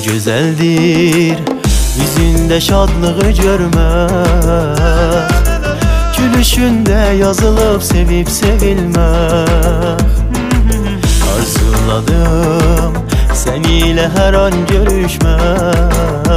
güzeldir yüzünde şadlığı görmek, gülüşünde yazılıp sevip sevilmek. Arzuladım seniyle her an görüşmek,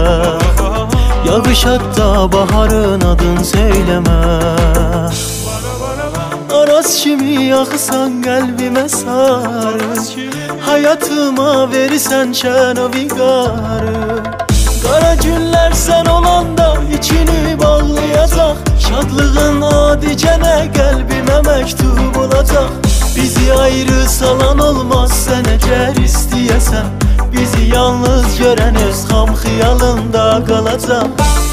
yağış hatta baharın adın söylemek. Aras kimi yaksan kalbime sarı, hayatıma verirsen şen o vigarı. Kara günler sen olanda içini bağlayacak, şadlığın adicene kalbime mektup olacak. Bizi ayrı salan olmaz sen eğer isteyesen, bizi yalnız gören öz ham xiyalında kalacak.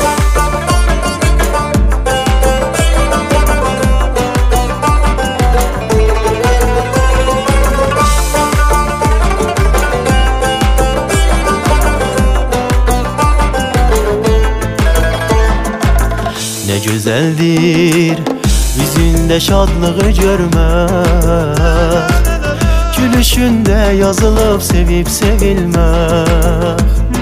Ne güzeldir yüzünde şadlığı görmek, gülüşünde yazılıp sevip sevilmek.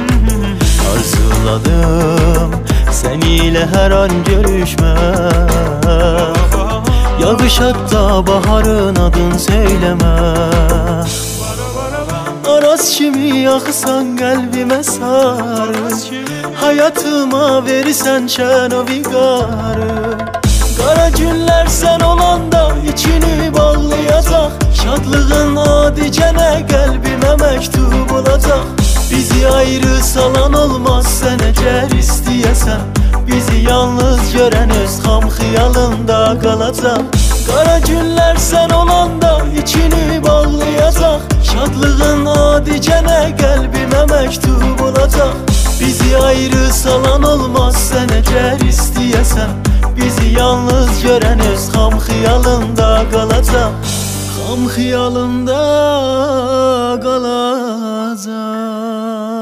Arzuladım seniyle her an görüşmek, yağış hatta baharın adın söylemek. Aras kimi yaksan kalbime sarı, hayatıma verirsen şen o vigarı. Kara günler sen olanda içini bağlayacak, şadlığın adicene kalbime mektup olacak. Bizi ayrı salan olmaz sen eğer isteyesen, bizi yalnız gören öz ham xiyalında kalacak. Kara günler sen olanda içini bağlayacak, şadlığın adicene kalbime mektup olacak. Bizi ayrı salan olmaz sen eğer isteyesen, bizi yalnız gören öz ham xiyalında kalacak. Ham xiyalında kalacak.